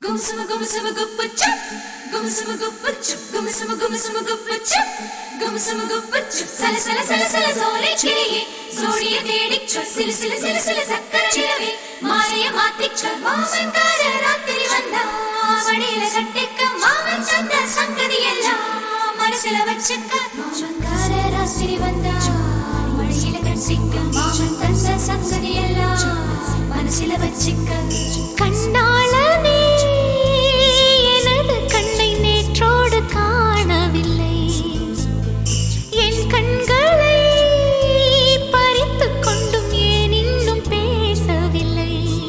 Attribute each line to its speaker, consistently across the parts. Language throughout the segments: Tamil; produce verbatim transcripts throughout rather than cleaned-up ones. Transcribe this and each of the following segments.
Speaker 1: Gumsuma gumsuma gupuchup, gumsuma gupuchup, gumsuma gumsuma gupuchup, gumsuma gupuchup. Sala sala sala sala zole chiliye, zodiye dedichu, sil sil sil sil sakkara chilave, maaliya maathichu, maamankara rathiri vanda, vadiyila kattikka maaman tanda sangadhi ella, manasila vachikka, maamankara rathiri vanda, vadiyila kattikka maaman tanda sangadhi ella, manasila vachikka. கண்ணாளனே எனது கண்ணை நேற்றோடு காணவில்லை, என் கண்களை பறித்துக் கொண்டும் ஏன் இன்னும் பேசவில்லை,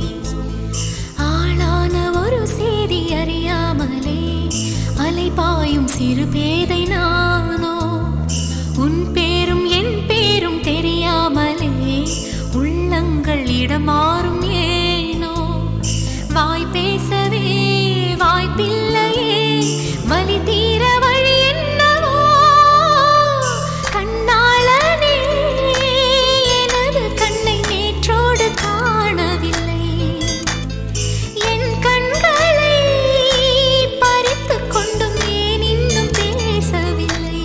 Speaker 1: ஆளான ஒரு செய்தி அறியாமலே அலைபாயும் சிறு பேதை நானோ, உன் பேரும் என் பேரும் தெரியாமலே உள்ளங்கள் இடமாறும் வாய் பேசவே வாய்ப்பில்லையே, வலி தீர வழி என்னவோ, கண்ணாளனே எனது கண்ணை நேற்றோடு காணவில்லை, என் கண்களை பறித்துக் கொண்டும் ஏன் இன்னும் பேசவில்லை,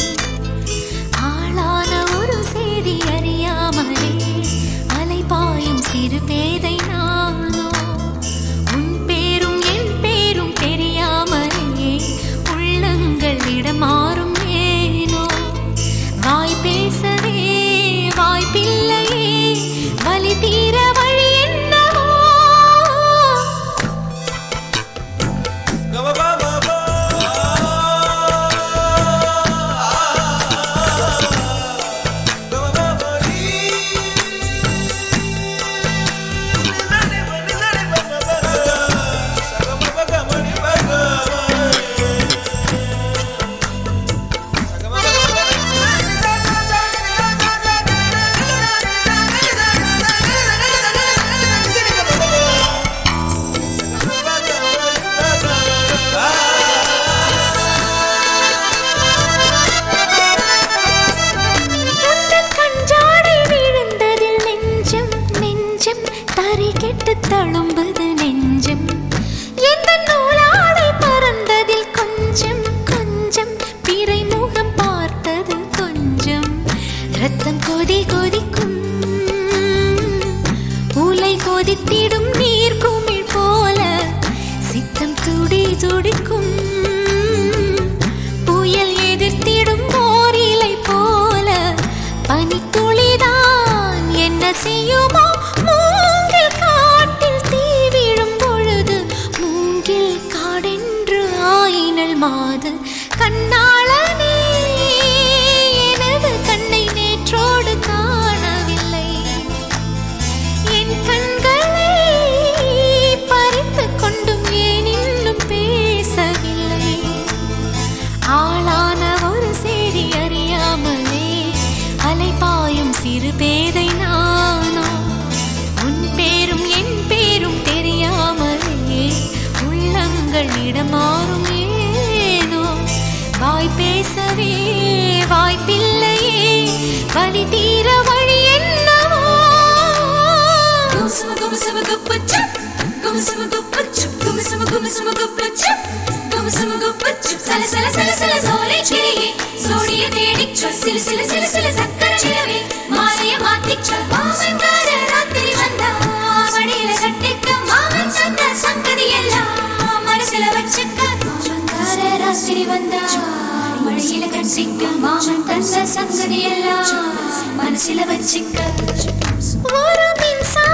Speaker 1: ஆளான ஒரு செய்தி அறியாமலே அலைபாயும் சிறு பேதை நானோ, மாறும் ஏனோ, வாய் பேசவே வாய்ப்பில்லையே, வலி தீர வழி என்னவோ. தழும்புது நெஞ்சம், எந்த நூலாடை பறந்ததில் கொஞ்சம் கொஞ்சம் பிறை முகம் பார்த்தது கொஞ்சம், ரத்தம் கொதி கொதிக்கும் உலை கொதித்திடும் நீர் குமிழ் போல, சித்தம் துடி துடிக்கும் புயல் எதிர்த்திடும் ஓரிலை போல, பனித்துளிதான் என்ன செய்யுமோ, மூங்கில் காட்டில் தீ விழும் பொழுது மூங்கில் காடென்று ஆயினல் மாது, கண்ணாளனே எனது கண்ணை நேற்றோடு காணவில்லை, என் கண்களை பறித்துக் கொண்டும் ஏன் இன்னும் பேசவில்லை, ஆளான ஒரு செய்தி அறியாமலே அலைபாயும் சிறு பேதை நானோ, உன் பேரும் என் பேரும் தெரியாமலே உள்ளங்கள் இடமாறும் ஏனோ, வாய் பேசவே வாய்ப்பில்லையே, வலி தீர வழி என்னவோ. கும்சும கும்சும குப்புச்சுப், கும்சும குப்புச்சுப், கும்சும கும்சும குப்புச்சுப், கும்சும குப்புச்சுப். சல சல சல சல சோலை கிளியே, சோடிய தேடிச்சு, சிலு சிலு சிலு சிலு சக்கர சிலவே, மாலைய மாத்திச்சு, மாமன்கார ராத்திரி வந்தா, வடியில கட்டிக்க மாமன் தந்த சங்கதி எல்லாம் மனசுல வச்சுக்க, மாமன்கார ராத்திரி வந்தா, வடியில கட்டிக்க மாமன் தந்த சங்கதி எல்லாம் மனசுல வச்சுக்க. ஒரு மின்சார